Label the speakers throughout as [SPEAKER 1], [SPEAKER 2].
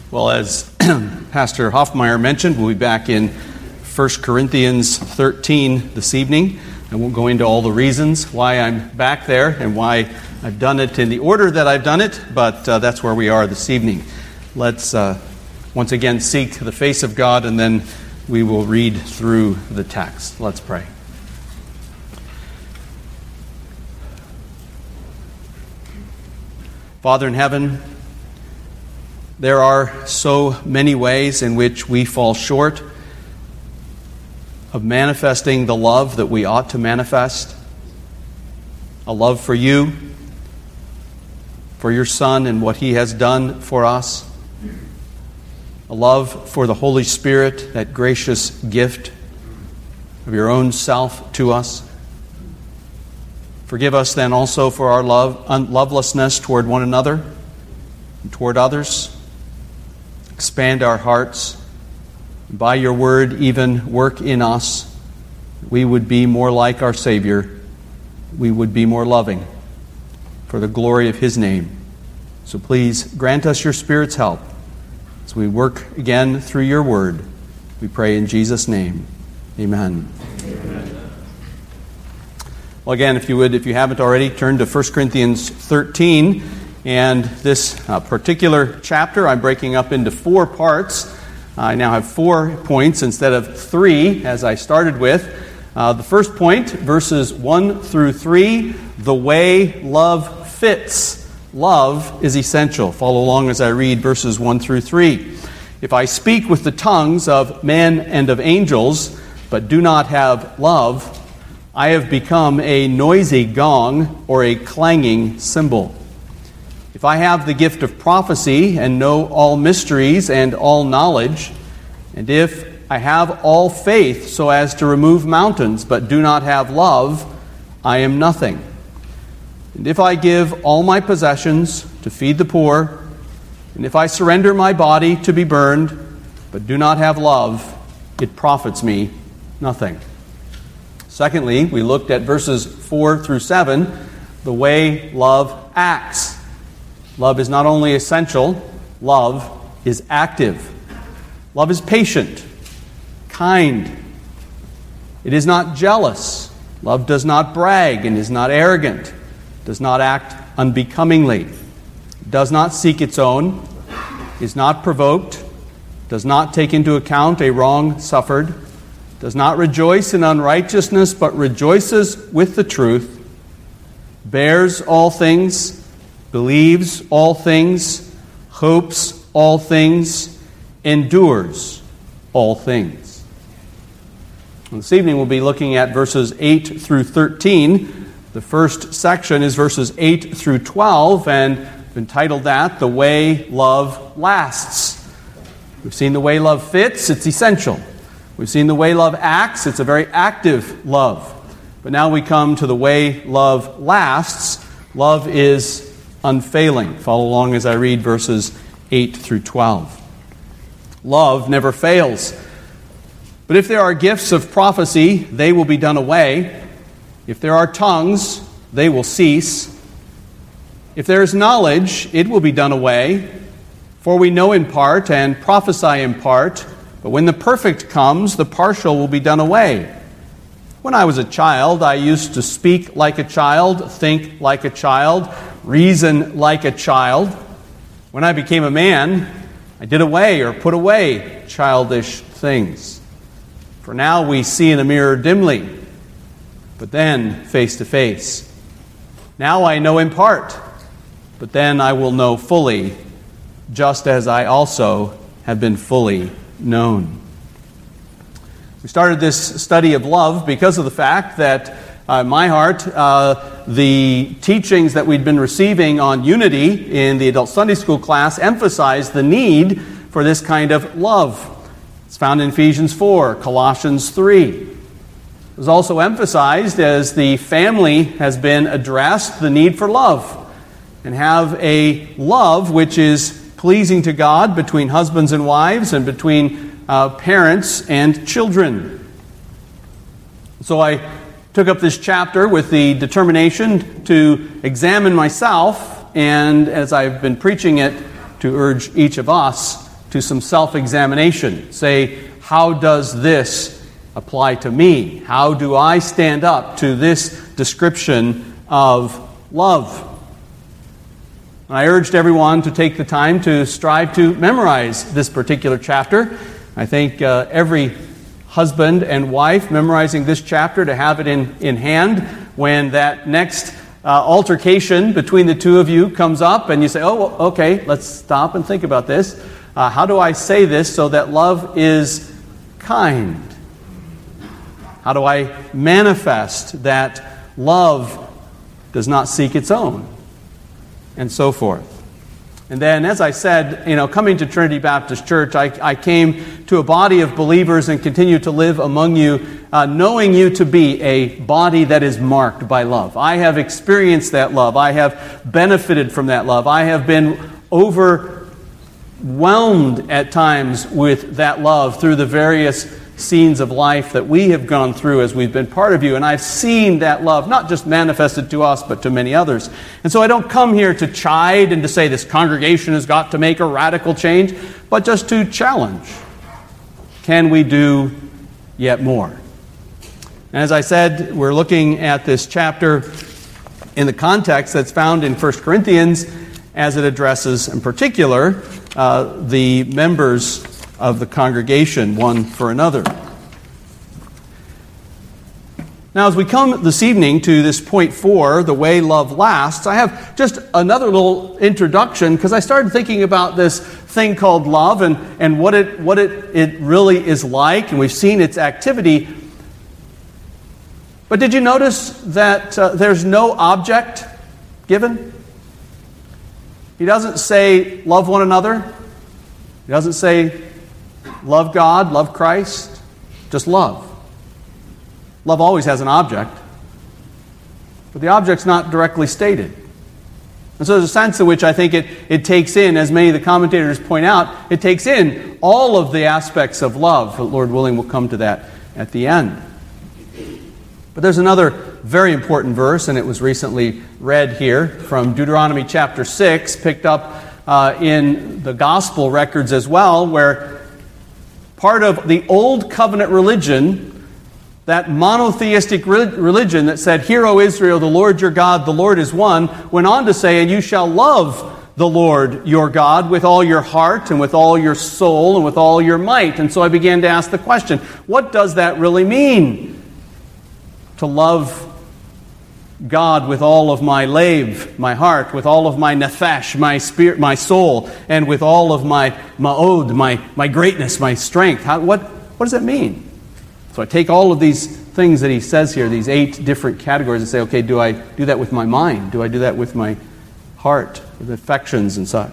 [SPEAKER 1] Well, as Pastor Hoffmeyer mentioned, we'll be back in 1 Corinthians 13 this evening. I won't go into all the reasons why I'm back there and why I've done it in the order that I've done it, but that's where we are this evening. Let's once again seek the face of God, and then we will read through the text. Let's pray. Father in heaven, there are so many ways in which we fall short of manifesting the love that we ought to manifest. A love for you, for your Son and what He has done for us. A love for the Holy Spirit, that gracious gift of your own self to us. Forgive us then also for our lovelessness toward one another and toward others. Expand our hearts. By your word, even work in us. We would be more like our Savior. We would be more loving for the glory of His name. So please grant us your Spirit's help as we work again through your word. We pray in Jesus' name. Amen. Amen. Well, again, if you haven't already, turn to 1 Corinthians 13. And this particular chapter I'm breaking up into 4 parts. I now have 4 points instead of 3, as I started with. The first point, verses 1 through 3, the way love fits. Love is essential. Follow along as I read verses 1 through 3. If I speak with the tongues of men and of angels, but do not have love, I have become a noisy gong or a clanging cymbal. If I have the gift of prophecy and know all mysteries and all knowledge, and if I have all faith so as to remove mountains but do not have love, I am nothing. And if I give all my possessions to feed the poor, and if I surrender my body to be burned but do not have love, it profits me nothing. Secondly, we looked at verses 4 through 7, the way love acts. Love is not only essential, love is active. Love is patient, kind. It is not jealous. Love does not brag and is not arrogant, does not act unbecomingly, does not seek its own, is not provoked, does not take into account a wrong suffered, does not rejoice in unrighteousness, but rejoices with the truth, bears all things, believes all things, hopes all things, endures all things. This evening we'll be looking at verses 8 through 13. The first section is verses 8 through 12, and I've entitled that, The Way Love Lasts. We've seen the way love fits, it's essential. We've seen the way love acts, it's a very active love. But now we come to the way love lasts. Love is unfailing. Follow along as I read verses 8 through 12. Love never fails. But if there are gifts of prophecy, they will be done away. If there are tongues, they will cease. If there is knowledge, it will be done away. For we know in part and prophesy in part, but when the perfect comes, the partial will be done away. When I was a child, I used to speak like a child, think like a child, reason like a child. When I became a man, I did away or put away childish things. For now we see in a mirror dimly, but then face to face. Now I know in part, but then I will know fully, just as I also have been fully known. We started this study of love because of the fact that my heart, the teachings that we'd been receiving on unity in the adult Sunday school class emphasized the need for this kind of love. It's found in Ephesians 4, Colossians 3. It was also emphasized as the family has been addressed, the need for love, and have a love which is pleasing to God between husbands and wives and between parents and children. So I took up this chapter with the determination to examine myself, and as I've been preaching it, to urge each of us to some self-examination. Say, how does this apply to me? How do I stand up to this description of love? And I urged everyone to take the time to strive to memorize this particular chapter. I think every husband and wife memorizing this chapter, to have it in hand when that next altercation between the two of you comes up and you say, oh, okay, let's stop and think about this. How do I say this so that love is kind? How do I manifest that love does not seek its own? And so forth. And then, as I said, coming to Trinity Baptist Church, I came to a body of believers and continue to live among you, knowing you to be a body that is marked by love. I have experienced that love. I have benefited from that love. I have been overwhelmed at times with that love through the various scenes of life that we have gone through as we've been part of you. And I've seen that love not just manifested to us, but to many others. And so I don't come here to chide and to say this congregation has got to make a radical change, but just to challenge. Can we do yet more? And as I said, we're looking at this chapter in the context that's found in 1 Corinthians as it addresses, in particular, the members of the congregation, one for another. Now, as we come this evening to this point 4, the way love lasts, I have just another little introduction because I started thinking about this thing called love and what it really is like, and we've seen its activity. But did you notice that there's no object given? He doesn't say love one another. He doesn't say love God, love Christ, just love. Love always has an object, but the object's not directly stated. And so there's a sense in which I think it takes in, as many of the commentators point out, it takes in all of the aspects of love. But Lord willing, we'll come to that at the end. But there's another very important verse, and it was recently read here from Deuteronomy chapter 6, picked up in the gospel records as well, where part of the old covenant religion, that monotheistic religion that said, "Hear, O Israel, the Lord your God, the Lord is one," went on to say, "And you shall love the Lord your God with all your heart and with all your soul and with all your might." And so I began to ask the question, what does that really mean? To love God with all of my lave, my heart, with all of my nephesh, my spirit, my soul, and with all of my ma'od, my greatness, my strength. What does that mean? So I take all of these things that he says here, these 8 different categories, and say, okay, do I do that with my mind? Do I do that with my heart, with affections and such?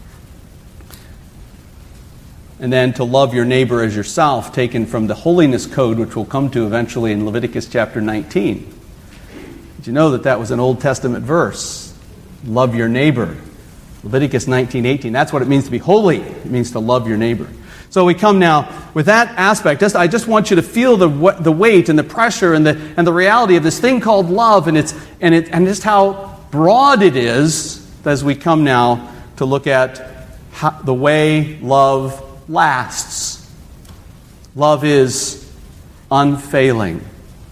[SPEAKER 1] And then to love your neighbor as yourself, taken from the holiness code, which we'll come to eventually in Leviticus chapter 19. Did you know that was an Old Testament verse? Love your neighbor. Leviticus 19:18. That's what it means to be holy. It means to love your neighbor. So we come now with that aspect. I just want you to feel the weight and the pressure and the reality of this thing called love, and just how broad it is as we come now to look at the way love lasts. Love is unfailing.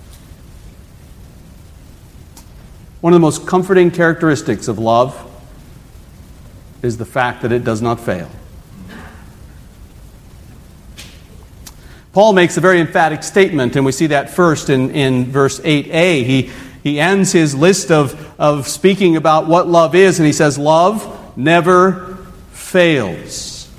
[SPEAKER 1] One of the most comforting characteristics of love is the fact that it does not fail. Paul makes a very emphatic statement, and we see that first in verse 8a. He ends his list of speaking about what love is, and he says, love never fails.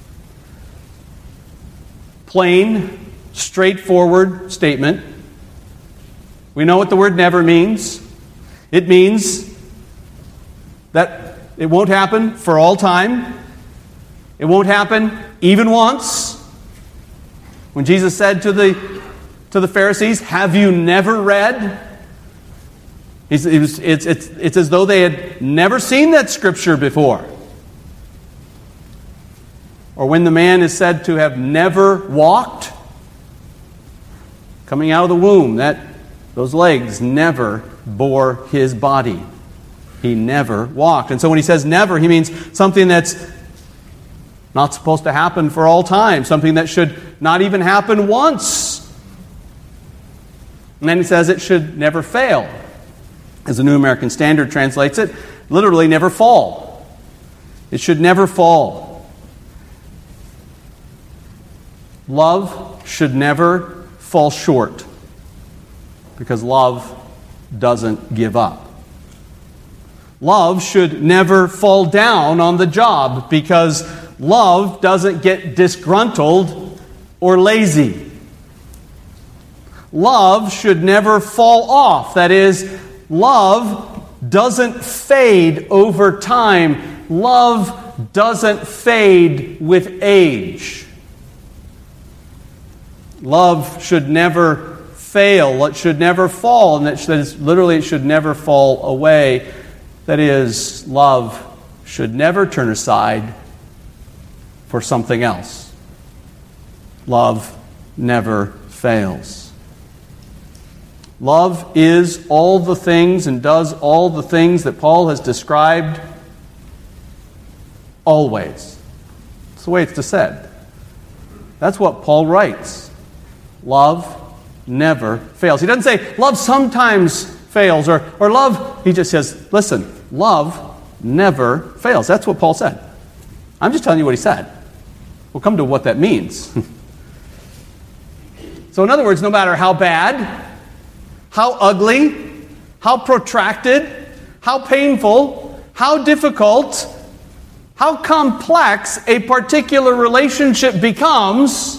[SPEAKER 1] Plain, straightforward statement. We know what the word never means. It means that it won't happen for all time. It won't happen even once. When Jesus said to the Pharisees, "Have you never read?" It's as though they had never seen that scripture before. Or when the man is said to have never walked, coming out of the womb, those legs never bore his body. He never walked. And so when he says never, he means something that's not supposed to happen for all time, something that should not even happen once. And then he says it should never fail. As the New American Standard translates it, literally never fall. It should never fall. Love should never fall short, because love doesn't give up. Love should never fall down on the job, because love doesn't get disgruntled or lazy. Love should never fall off. That is, love doesn't fade over time. Love doesn't fade with age. Love should never fail. It should never fall. And it should never fall away. That is, love should never turn aside for something else. Love never fails. Love is all the things and does all the things that Paul has described always. That's the way it's said. That's what Paul writes. Love never fails. He doesn't say love sometimes fails or love. He just says, listen, love never fails. That's what Paul said. I'm just telling you what he said. We'll come to what that means. So in other words, no matter how bad, how ugly, how protracted, how painful, how difficult, how complex a particular relationship becomes,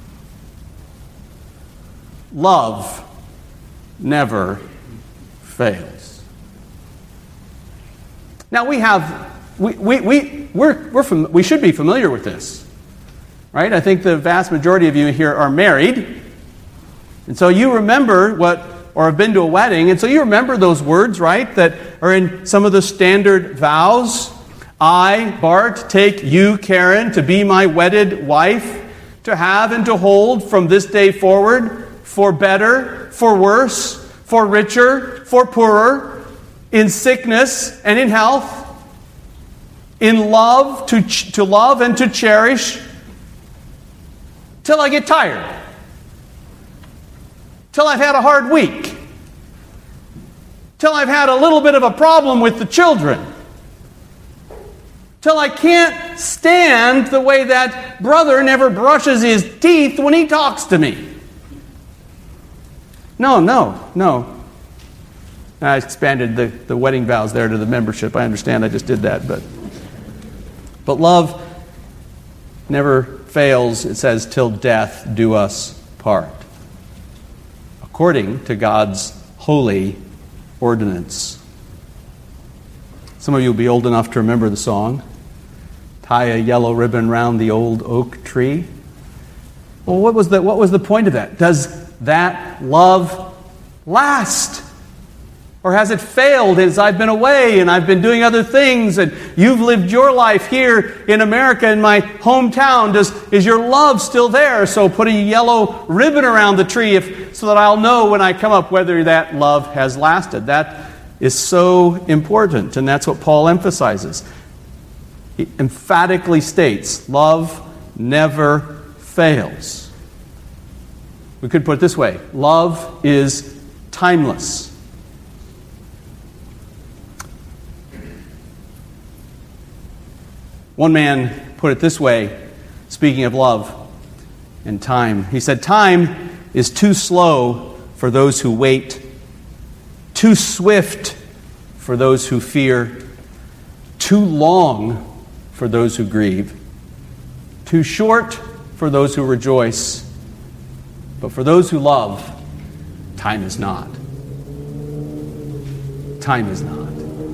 [SPEAKER 1] love never fails. Now we should be familiar with this, right? I think the vast majority of you here are married, and so you remember or have been to a wedding, and so you remember those words, right, that are in some of the standard vows. I, Bart, take you, Karen, to be my wedded wife, to have and to hold from this day forward, for better, for worse, for richer, for poorer, in sickness and in health, in love, to love and to cherish, till I get tired, till I've had a hard week, till I've had a little bit of a problem with the children, till I can't stand the way that brother never brushes his teeth when he talks to me. No. I expanded the wedding vows there to the membership. I understand I just did that, but love never fails. It says, till death do us part, according to God's holy ordinance. Some of you will be old enough to remember the song, tie a yellow ribbon round the old oak tree. Well, what was the point of that? Does that love last? Or has it failed as I've been away and I've been doing other things and you've lived your life here in America, in my hometown? Is your love still there? So put a yellow ribbon around the tree so that I'll know when I come up whether that love has lasted. That is so important, and that's what Paul emphasizes. He emphatically states, love never fails. We could put it this way, love is timeless. One man put it this way, speaking of love and time. He said, time is too slow for those who wait, too swift for those who fear, too long for those who grieve, too short for those who rejoice, but for those who love, time is not. Time is not.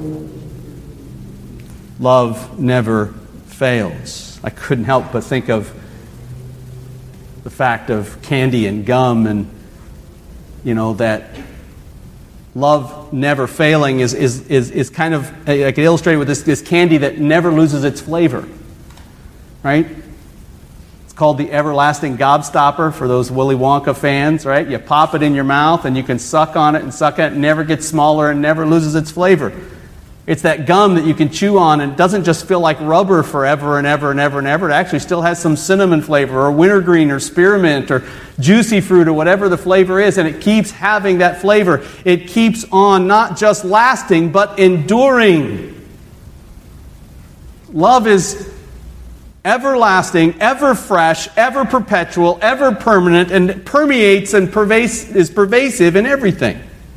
[SPEAKER 1] Love never fails. I couldn't help but think of the fact of candy and gum, and that love never failing is kind of, I can illustrate with this candy that never loses its flavor, right? It's called the everlasting gobstopper for those Willy Wonka fans, right? You pop it in your mouth and you can suck on it and suck on it. It never gets smaller and never loses its flavor. It's that gum that you can chew on and it doesn't just feel like rubber forever and ever and ever and ever. It actually still has some cinnamon flavor or wintergreen or spearmint or juicy fruit or whatever the flavor is, and it keeps having that flavor. It keeps on not just lasting but enduring. Love is everlasting, ever fresh, ever perpetual, ever permanent, and it permeates and is pervasive in everything.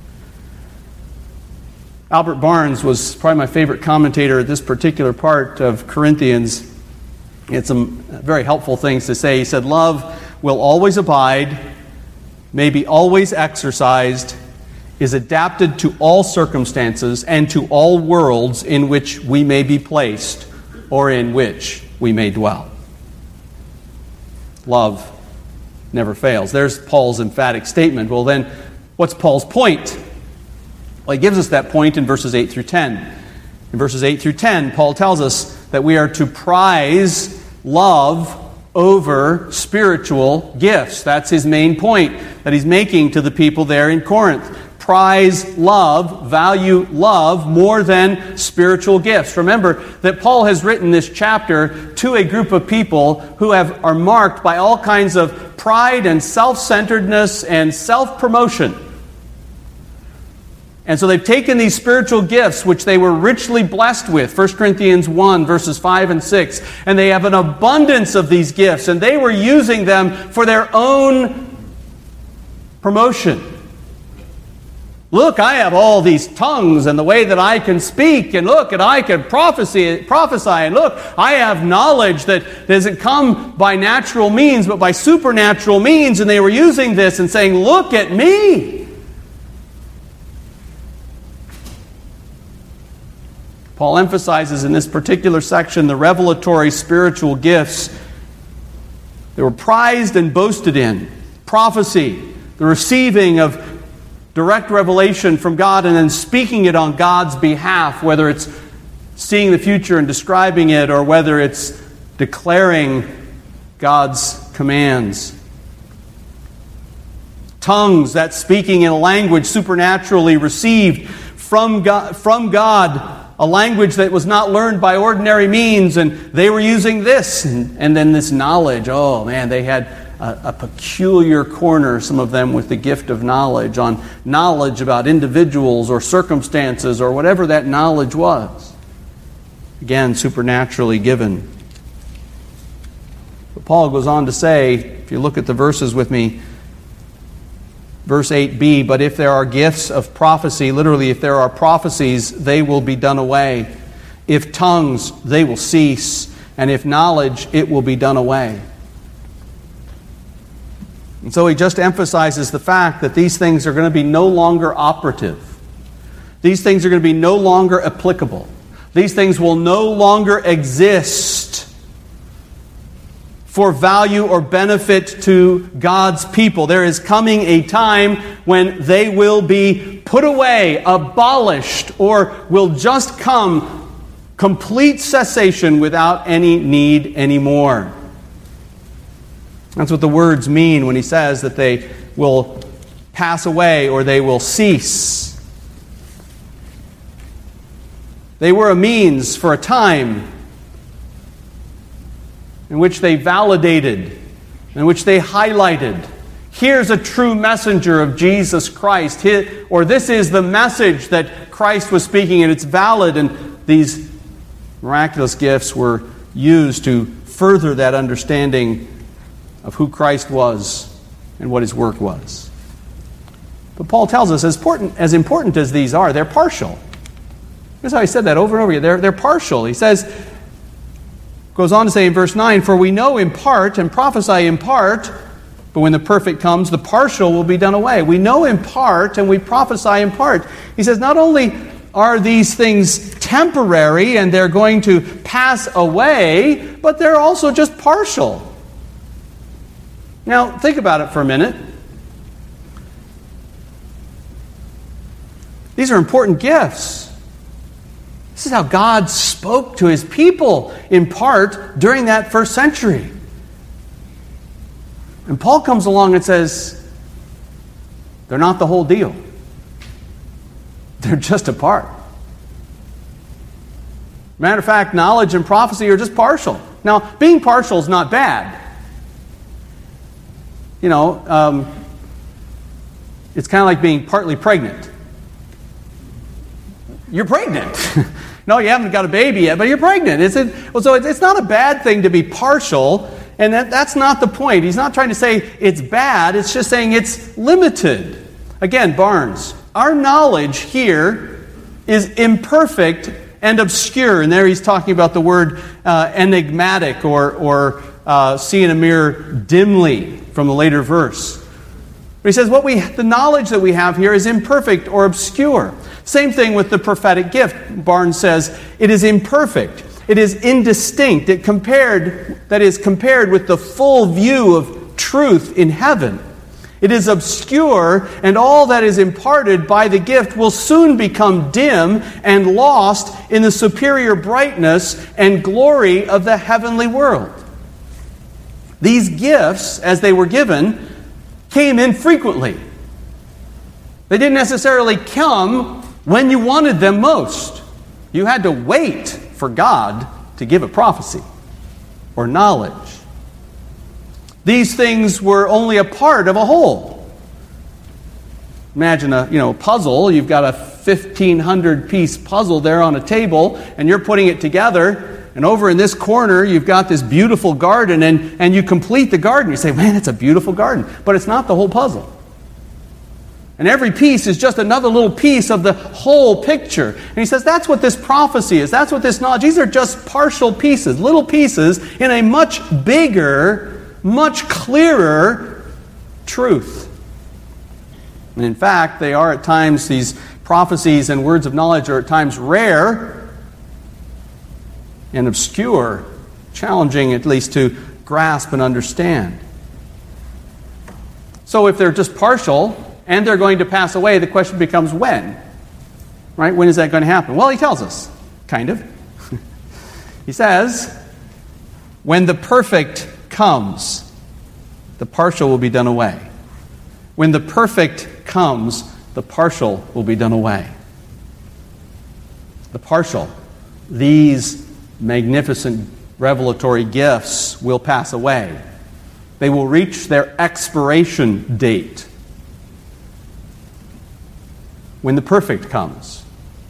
[SPEAKER 1] Albert Barnes was probably my favorite commentator at this particular part of Corinthians. He had some very helpful things to say. He said, love will always abide, may be always exercised, is adapted to all circumstances and to all worlds in which we may be placed or in which we may dwell. Love never fails. There's Paul's emphatic statement. Well, then, what's Paul's point? Well, he gives us that point in verses 8 through 10. In verses 8 through 10, Paul tells us that we are to prize love over spiritual gifts. That's his main point that he's making to the people there in Corinth. Prize love, value love more than spiritual gifts. Remember that Paul has written this chapter to a group of people who are marked by all kinds of pride and self-centeredness and self-promotion. And so they've taken these spiritual gifts, which they were richly blessed with, 1 Corinthians 1, verses 5 and 6, and they have an abundance of these gifts, and they were using them for their own promotion. Look, I have all these tongues and the way that I can speak, and look, and I can prophesy, and look, I have knowledge that doesn't come by natural means, but by supernatural means, and they were using this and saying, look at me. Paul emphasizes in this particular section the revelatory spiritual gifts. They were prized and boasted in. Prophecy, the receiving of direct revelation from God and then speaking it on God's behalf, whether it's seeing the future and describing it or whether it's declaring God's commands. Tongues, that speaking in a language supernaturally received from God, a language that was not learned by ordinary means, and they were using this. And then this knowledge, oh man, they had a peculiar corner, some of them with the gift of knowledge, on knowledge about individuals or circumstances or whatever that knowledge was. Again, supernaturally given. But Paul goes on to say, if you look at the verses with me, verse 8b, but if there are gifts of prophecy, literally if there are prophecies, they will be done away. If tongues, they will cease. And if knowledge, it will be done away. And so he just emphasizes the fact that these things are going to be no longer operative. These things are going to be no longer applicable. These things will no longer exist for value or benefit to God's people. There is coming a time when they will be put away, abolished, or will just come complete cessation without any need anymore. That's what the words mean when he says that they will pass away or they will cease. They were a means for a time in which they validated, in which they highlighted, here's a true messenger of Jesus Christ, or this is the message that Christ was speaking, and it's valid, and these miraculous gifts were used to further that understanding of who Christ was and what his work was. But Paul tells us, as important as these are, they're partial. That's how he said that over and over again. They're partial. He goes on to say in verse 9, for we know in part and prophesy in part, but when the perfect comes, the partial will be done away. We know in part and we prophesy in part. He says not only are these things temporary and they're going to pass away, but they're also just partial. Now, think about it for a minute. These are important gifts. This is how God spoke to his people, in part, during that first century. And Paul comes along and says, they're not the whole deal. They're just a part. Matter of fact, knowledge and prophecy are just partial. Now, being partial is not bad. You know, it's kind of like being partly pregnant. You're pregnant. No, you haven't got a baby yet, but you're pregnant. So it's not a bad thing to be partial, and that's not the point. He's not trying to say it's bad. It's just saying it's limited. Again, Barnes, our knowledge here is imperfect and obscure. And there he's talking about the word enigmatic or see in a mirror dimly from the later verse. But he says the knowledge that we have here is imperfect or obscure. Same thing with the prophetic gift. Barnes says it is imperfect. It is indistinct. That is compared with the full view of truth in heaven. It is obscure, and all that is imparted by the gift will soon become dim and lost in the superior brightness and glory of the heavenly world. These gifts, as they were given, came infrequently. They didn't necessarily come when you wanted them most. You had to wait for God to give a prophecy or knowledge. These things were only a part of a whole. Imagine a puzzle. You've got a 1,500-piece puzzle there on a table, and you're putting it together. And over in this corner, you've got this beautiful garden, and you complete the garden. You say, man, it's a beautiful garden. But it's not the whole puzzle. And every piece is just another little piece of the whole picture. And he says that's what this prophecy is. That's what this knowledge. These are just partial pieces, little pieces in a much bigger, much clearer truth. And in fact, they are at times, these prophecies and words of knowledge are at times rare and obscure, challenging at least to grasp and understand. So if they're just partial, and they're going to pass away, the question becomes when? Right? When is that going to happen? Well, he tells us, kind of. He says, when the perfect comes, the partial will be done away. When the perfect comes, the partial will be done away. The partial, these magnificent revelatory gifts will pass away. They will reach their expiration date. When the perfect comes.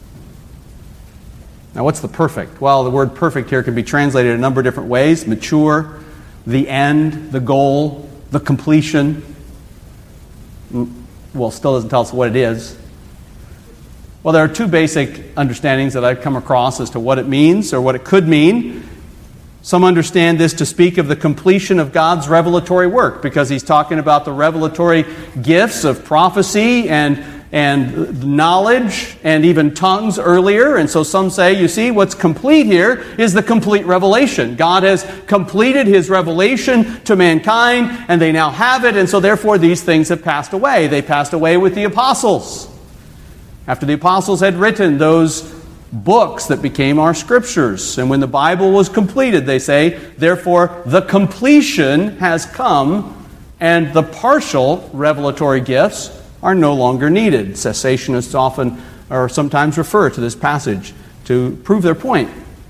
[SPEAKER 1] Now, what's the perfect? Well, the word perfect here can be translated a number of different ways. Mature, the end, the goal, the completion. Well, still doesn't tell us what it is. Well, there are two basic understandings that I've come across as to what it means or what it could mean. Some understand this to speak of the completion of God's revelatory work, because he's talking about the revelatory gifts of prophecy and knowledge and even tongues earlier. And so some say, you see, what's complete here is the complete revelation. God has completed his revelation to mankind, and they now have it, and so therefore these things have passed away. They passed away with the apostles. After the apostles had written those books that became our scriptures. And when the Bible was completed, they say, therefore the completion has come, and the partial revelatory gifts are no longer needed. Cessationists often or sometimes refer to this passage to prove their point.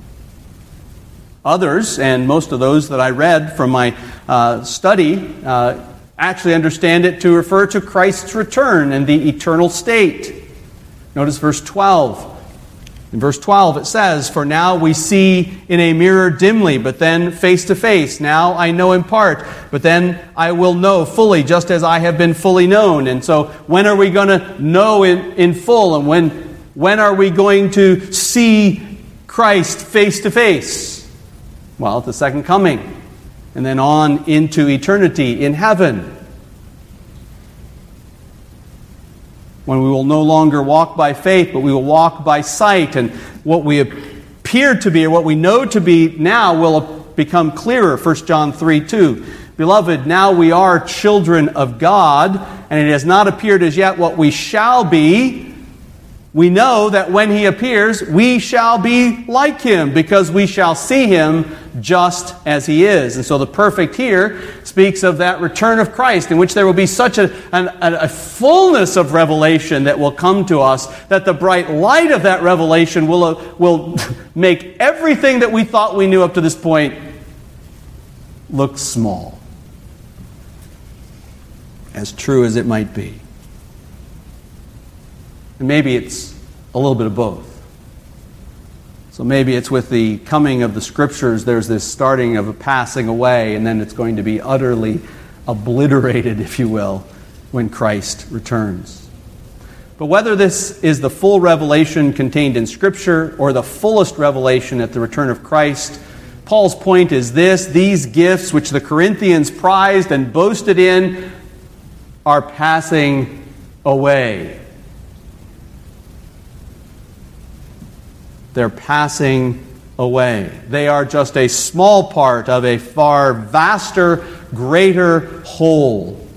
[SPEAKER 1] Others, and most of those that I read from my study, actually understand it to refer to Christ's return and the eternal state. Notice verse 12. In verse 12 it says, for now we see in a mirror dimly, but then face to face. Now I know in part, but then I will know fully, just as I have been fully known. And so when are we going to know in full? And when are we going to see Christ face to face? Well, at the second coming. And then on into eternity in heaven. When we will no longer walk by faith, but we will walk by sight. And what we appear to be, or what we know to be now, will become clearer. 1 John 3:2. Beloved, now we are children of God, and it has not appeared as yet what we shall be. We know that when He appears, we shall be like Him, because we shall see Him just as He is. And so the perfect here speaks of that return of Christ, in which there will be such a fullness of revelation that will come to us, that the bright light of that revelation will make everything that we thought we knew up to this point look small, as true as it might be. And maybe it's a little bit of both. So maybe it's with the coming of the Scriptures, there's this starting of a passing away, and then it's going to be utterly obliterated, if you will, when Christ returns. But whether this is the full revelation contained in Scripture or the fullest revelation at the return of Christ, Paul's point is this: these gifts which the Corinthians prized and boasted in are passing away. They're passing away. They are just a small part of a far vaster, greater whole.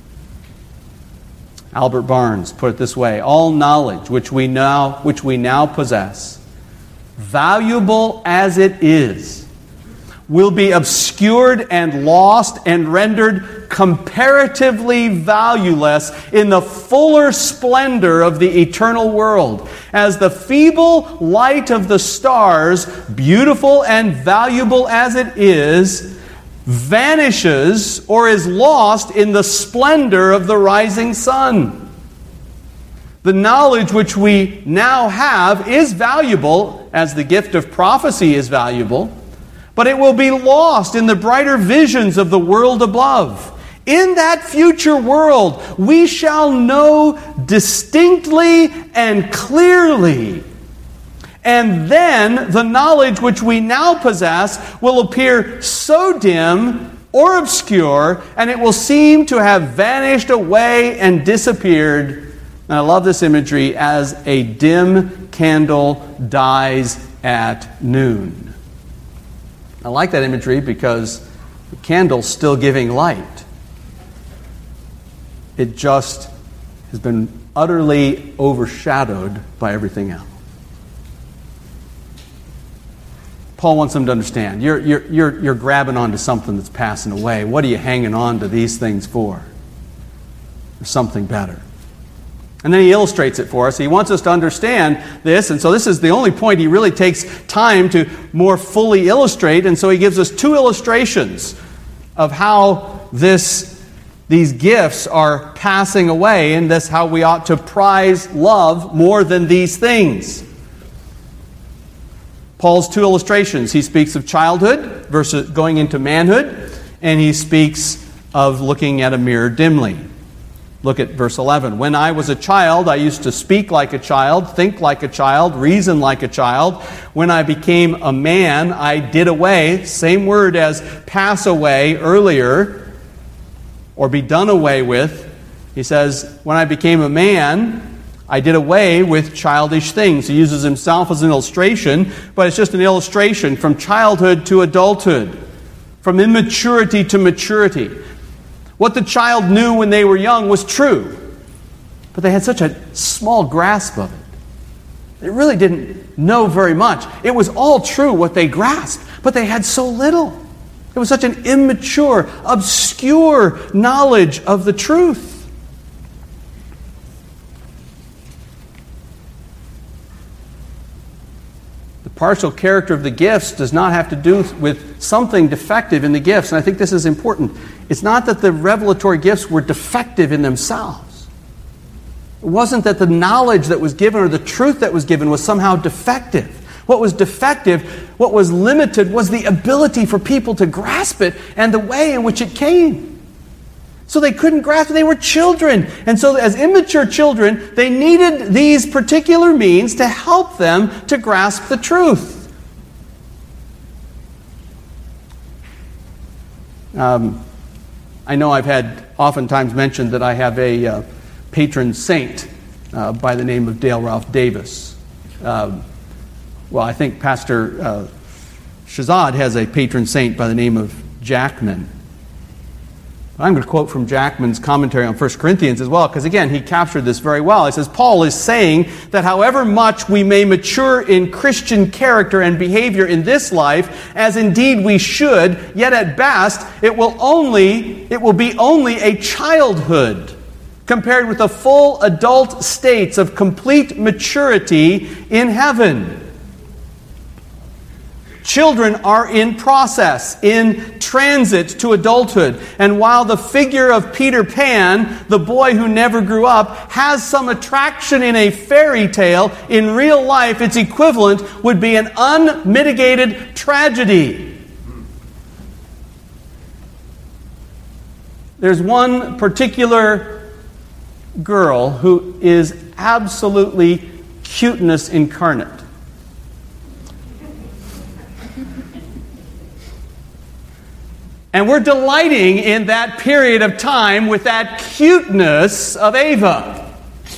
[SPEAKER 1] Albert Barnes put it this way: all knowledge which we now possess, valuable as it is, will be obscured and lost and rendered comparatively valueless in the fuller splendor of the eternal world, as the feeble light of the stars, beautiful and valuable as it is, vanishes or is lost in the splendor of the rising sun. The knowledge which we now have is valuable, as the gift of prophecy is valuable, but it will be lost in the brighter visions of the world above. In that future world, we shall know distinctly and clearly. And then the knowledge which we now possess will appear so dim or obscure, and it will seem to have vanished away and disappeared. And I love this imagery: as a dim candle dies at noon. I like that imagery because the candle's still giving light. It just has been utterly overshadowed by everything else. Paul wants them to understand, you're grabbing onto something that's passing away. What are you hanging on to these things for? There's something better. And then he illustrates it for us. He wants us to understand this, and so this is the only point he really takes time to more fully illustrate, and so he gives us two illustrations of how these gifts are passing away, and that's how we ought to prize love more than these things. Paul's two illustrations. He speaks of childhood versus going into manhood, and he speaks of looking at a mirror dimly. Look at verse 11. When I was a child, I used to speak like a child, think like a child, reason like a child. When I became a man, I did away, same word as pass away earlier, or be done away with. He says, when I became a man, I did away with childish things. He uses himself as an illustration, but it's just an illustration from childhood to adulthood, from immaturity to maturity. What the child knew when they were young was true, but they had such a small grasp of it. They really didn't know very much. It was all true what they grasped, but they had so little. It was such an immature, obscure knowledge of the truth. The partial character of the gifts does not have to do with something defective in the gifts, and I think this is important. It's not that the revelatory gifts were defective in themselves. It wasn't that the knowledge that was given or the truth that was given was somehow defective. What was defective, what was limited, was the ability for people to grasp it and the way in which it came. So they couldn't grasp it. They were children. And so as immature children, they needed these particular means to help them to grasp the truth. I know I've had oftentimes mentioned that I have a patron saint by the name of Dale Ralph Davis. Well, I think Pastor Shazad has a patron saint by the name of Jackman. I'm going to quote from Jackman's commentary on 1 Corinthians as well, because again, he captured this very well. He says, Paul is saying that however much we may mature in Christian character and behavior in this life, as indeed we should, yet at best it will be only a childhood compared with the full adult states of complete maturity in heaven. Children are in process, in transit to adulthood. And while the figure of Peter Pan, the boy who never grew up, has some attraction in a fairy tale, in real life its equivalent would be an unmitigated tragedy. There's one particular girl who is absolutely cuteness incarnate. And we're delighting in that period of time with that cuteness of Ava.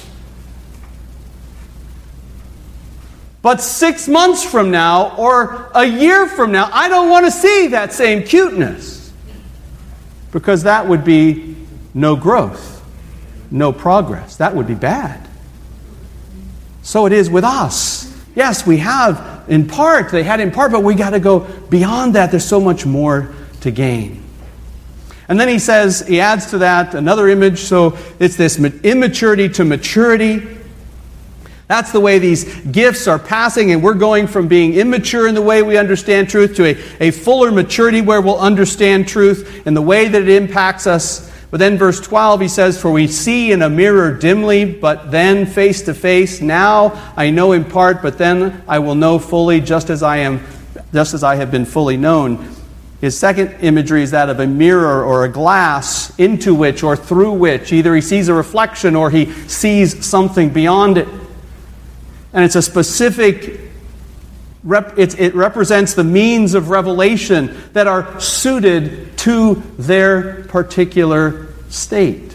[SPEAKER 1] But 6 months from now, or a year from now, I don't want to see that same cuteness. Because that would be no growth, no progress. That would be bad. So it is with us. Yes, we have in part, they had in part, but we got to go beyond that. There's so much more to gain. And then he adds to that another image. So it's this immaturity to maturity. That's the way these gifts are passing, and we're going from being immature in the way we understand truth to a fuller maturity where we'll understand truth in the way that it impacts us. But then verse 12, he says, "For we see in a mirror dimly, but then face to face. Now I know in part, but then I will know fully, just as I have been fully known." His second imagery is that of a mirror or a glass into which or through which either he sees a reflection or he sees something beyond it. And it's a specific, it represents the means of revelation that are suited to their particular state.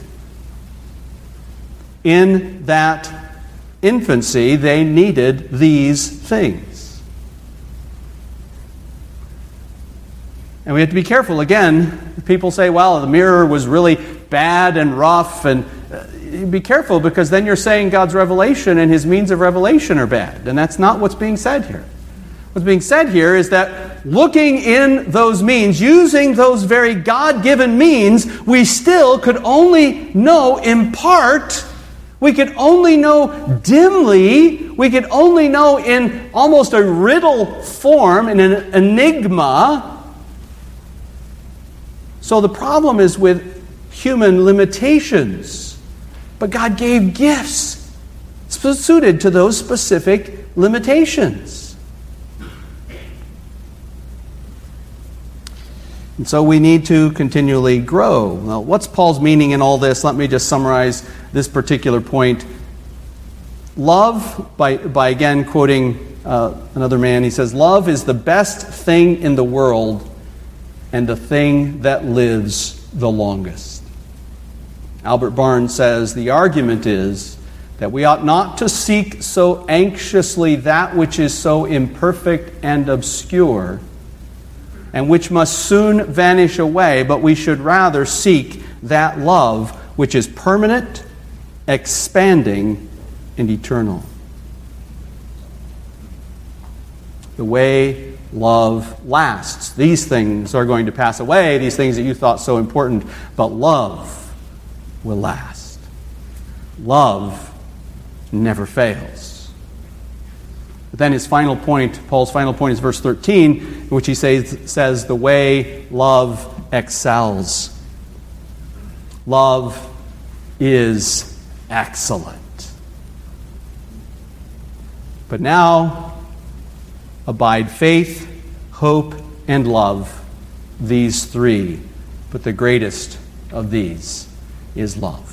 [SPEAKER 1] In that infancy, they needed these things. And we have to be careful. Again, people say, well, the mirror was really bad and rough. And be careful, because then you're saying God's revelation and His means of revelation are bad. And that's not what's being said here. What's being said here is that looking in those means, using those very God-given means, we still could only know in part. We could only know dimly. We could only know in almost a riddle form, in an enigma. So the problem is with human limitations. But God gave gifts suited to those specific limitations. And so we need to continually grow. Now, what's Paul's meaning in all this? Let me just summarize this particular point. Love, by again quoting another man, he says, "Love is the best thing in the world and the thing that lives the longest." Albert Barnes says, "The argument is that we ought not to seek so anxiously that which is so imperfect and obscure, and which must soon vanish away, but we should rather seek that love which is permanent, expanding, and eternal." The way love lasts. These things are going to pass away, these things that you thought so important, but love will last. Love never fails. But then his final point, Paul's final point, is verse 13, in which he says the way love excels. Love is excellent. But now abide faith, hope, and love, these three. But the greatest of these is love.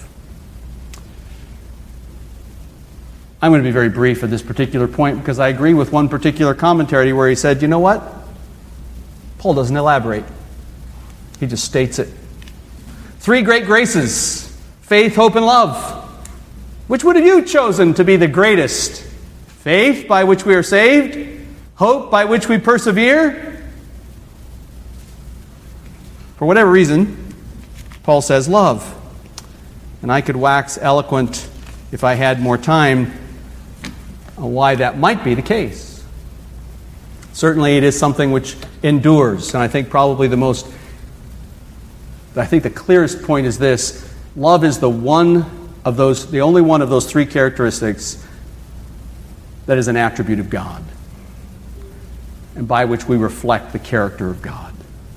[SPEAKER 1] I'm going to be very brief at this particular point, because I agree with one particular commentary where he said, you know what? Paul doesn't elaborate. He just states it. Three great graces: faith, hope, and love. Which would have you chosen to be the greatest? Faith, by which we are saved? Hope, by which we persevere? For whatever reason, Paul says, love. And I could wax eloquent if I had more time on why that might be the case. Certainly it is something which endures, and I think probably the clearest point is this: love is the only one of those three characteristics that is an attribute of God, and by which we reflect the character of God.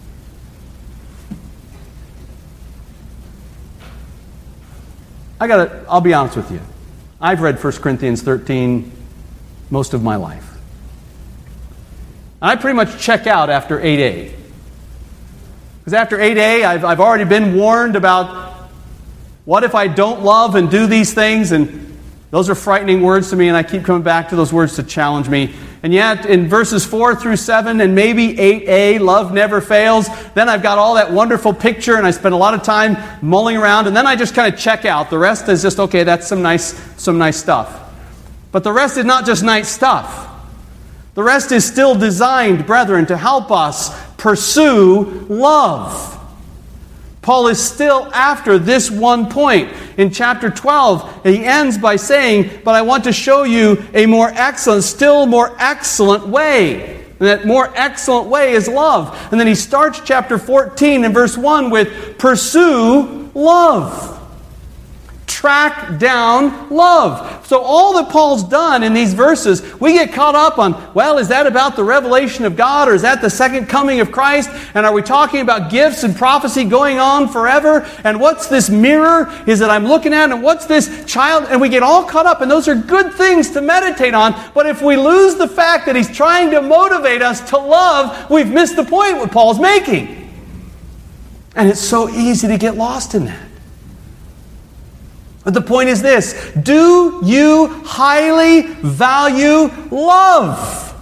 [SPEAKER 1] I'll be honest with you. I've read 1 Corinthians 13 most of my life. And I pretty much check out after 8a. Because after 8a, I've already been warned about what if I don't love and do these things, and those are frightening words to me, and I keep coming back to those words to challenge me. And yet, in verses 4 through 7 and maybe 8a, love never fails, then I've got all that wonderful picture, and I spend a lot of time mulling around, and then I just kind of check out. The rest is just, okay, that's some nice stuff. But the rest is not just nice stuff. The rest is still designed, brethren, to help us pursue love. Paul is still after this one point. In chapter 12, he ends by saying, but I want to show you a still more excellent way. And that more excellent way is love. And then he starts chapter 14 in verse 1 with, pursue love. Track down love. So all that Paul's done in these verses, we get caught up on, well, is that about the revelation of God, or is that the second coming of Christ? And are we talking about gifts and prophecy going on forever? And what's this mirror is that I'm looking at? And what's this child? And we get all caught up, and those are good things to meditate on. But if we lose the fact that he's trying to motivate us to love, we've missed the point what Paul's making. And it's so easy to get lost in that. But the point is this: do you highly value love?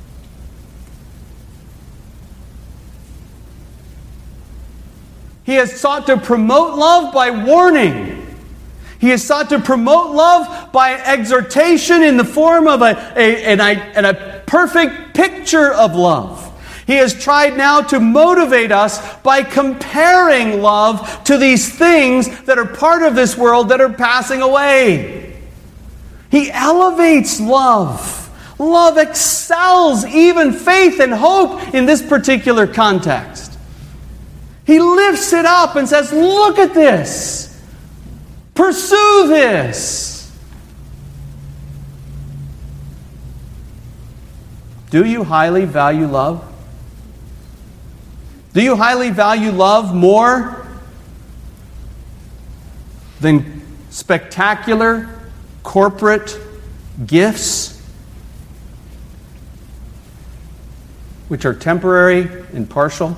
[SPEAKER 1] He has sought to promote love by warning. He has sought to promote love by exhortation in the form of a perfect picture of love. He has tried now to motivate us by comparing love to these things that are part of this world that are passing away. He elevates love. Love excels even faith and hope in this particular context. He lifts it up and says, look at this. Pursue this. Do you highly value love? Do you highly value love more than spectacular corporate gifts, which are temporary and partial?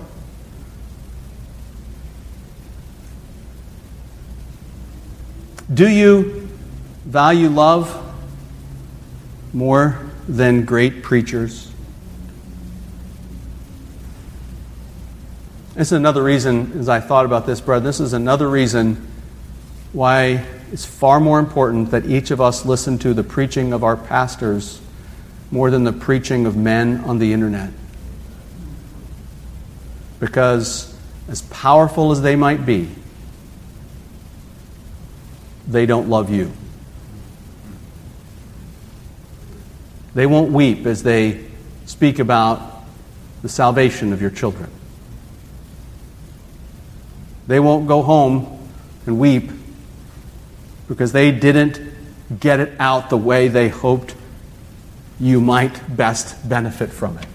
[SPEAKER 1] Do you value love more than great preachers? This is another reason, as I thought about this, brother, this is another reason why it's far more important that each of us listen to the preaching of our pastors more than the preaching of men on the internet. Because as powerful as they might be, they don't love you. They won't weep as they speak about the salvation of your children. They won't go home and weep because they didn't get it out the way they hoped you might best benefit from it.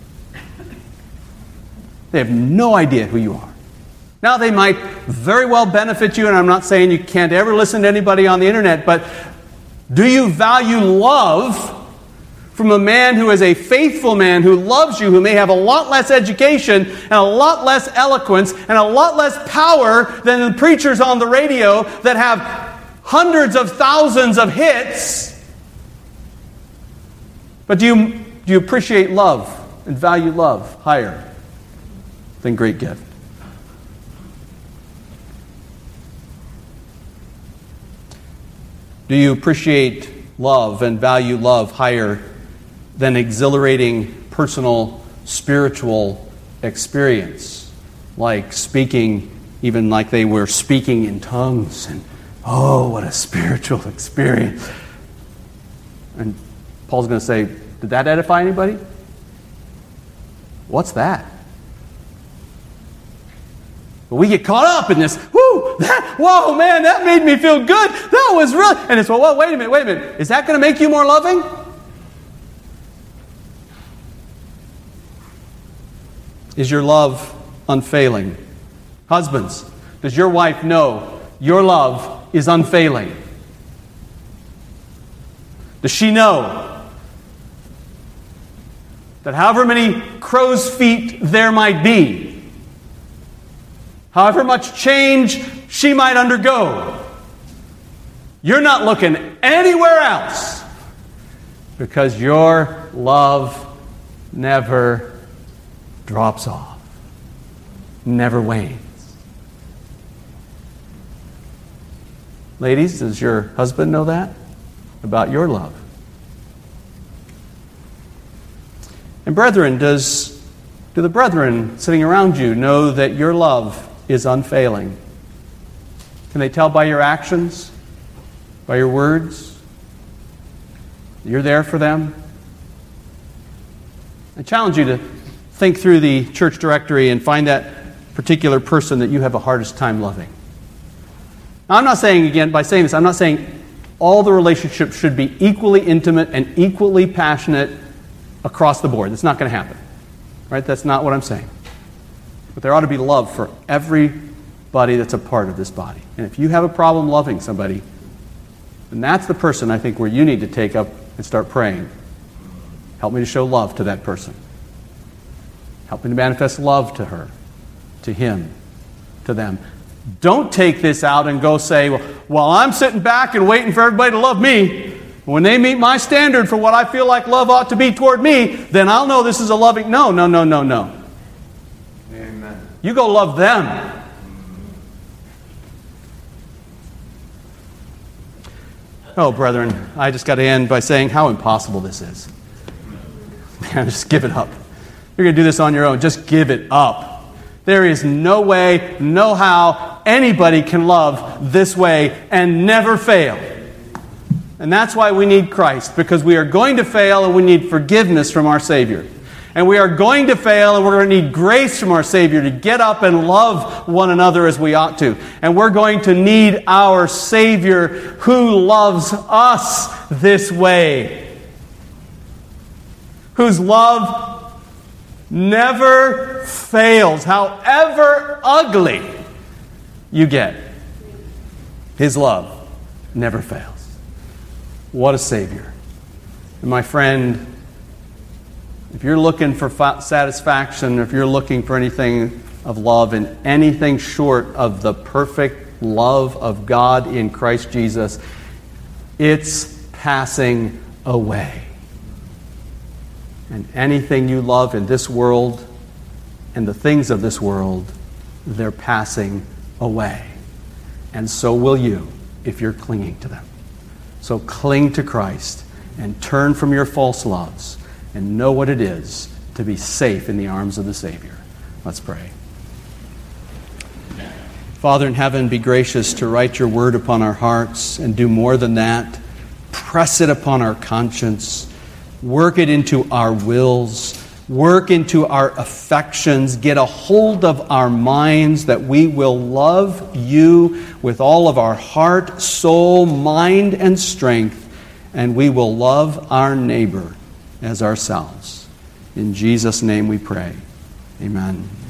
[SPEAKER 1] They have no idea who you are. Now, they might very well benefit you, and I'm not saying you can't ever listen to anybody on the internet, but do you value love from a man who is a faithful man, who loves you, who may have a lot less education and a lot less eloquence and a lot less power than the preachers on the radio that have hundreds of thousands of hits? But do you appreciate love and value love higher than great gift? Do you appreciate love and value love higher than exhilarating personal spiritual experience, like speaking even like they were speaking in tongues. And oh, what a spiritual experience. And Paul's going to say, did that edify anybody? What's that? But we get caught up in this, whoa, man, that made me feel good. That was really, and it's, well, wait a minute. Is that going to make you more loving? Is your love unfailing? Husbands, does your wife know your love is unfailing? Does she know that however many crow's feet there might be, however much change she might undergo, you're not looking anywhere else because your love never drops off, never wanes? Ladies, does your husband know that about your love? And brethren, do the brethren sitting around you know that your love is unfailing? Can they tell by your actions, by your words? You're there for them? I challenge you to think through the church directory and find that particular person that you have the hardest time loving. Now, I'm not saying, again, by saying this, I'm not saying all the relationships should be equally intimate and equally passionate across the board. That's not going to happen. Right? That's not what I'm saying. But there ought to be love for everybody that's a part of this body. And if you have a problem loving somebody, then that's the person, I think, where you need to take up and start praying. Help me to show love to that person. Help me to manifest love to her, to him, to them. Don't take this out and go say, well, I'm sitting back and waiting for everybody to love me. When they meet my standard for what I feel like love ought to be toward me, then I'll know this is a loving... No.
[SPEAKER 2] Amen.
[SPEAKER 1] You go love them. Oh, brethren, I just got to end by saying how impossible this is. Man, just give it up. You're going to do this on your own. Just give it up. There is no way, no how anybody can love this way and never fail. And that's why we need Christ, because we are going to fail and we need forgiveness from our Savior. And we are going to fail and we're going to need grace from our Savior to get up and love one another as we ought to. And we're going to need our Savior who loves us this way, whose love never fails, however ugly you get. His love never fails. What a Savior. And my friend, if you're looking for satisfaction, if you're looking for anything of love and anything short of the perfect love of God in Christ Jesus, it's passing away. And anything you love in this world and the things of this world, they're passing away. And so will you if you're clinging to them. So cling to Christ and turn from your false loves and know what it is to be safe in the arms of the Savior. Let's pray. Father in heaven, be gracious to write your word upon our hearts and do more than that. Press it upon our conscience. Work it into our wills. Work into our affections. Get a hold of our minds that we will love you with all of our heart, soul, mind, and strength. And we will love our neighbor as ourselves. In Jesus' name we pray. Amen.